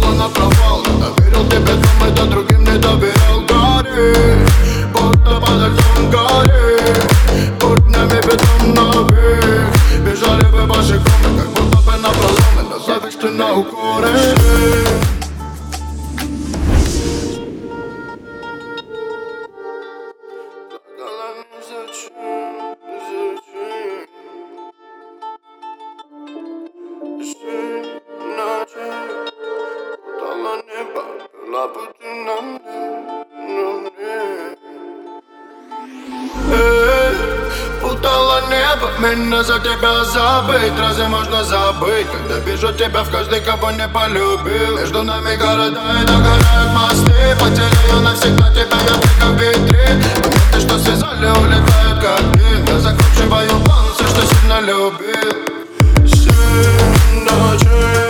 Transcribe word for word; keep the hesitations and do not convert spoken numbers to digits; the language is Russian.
пошла на провал. Я доверил тебе дом, это другим не доверял. Гори, будто под льдом гори, буднями бетон навек. Бежали бы босиком, как будто бы на проломе. Назовешь ты на укоры. Путало небо, меня за тебя забыть. Разве можно забыть, когда вижу тебя в каждой, кого не полюбил? Между нами города и догорают мосты. Потеряю навсегда тебя, я только в витрин. Моменты, что связали, улетают как дым. Я закручиваю план, все, что сильно любил. Семь ночей.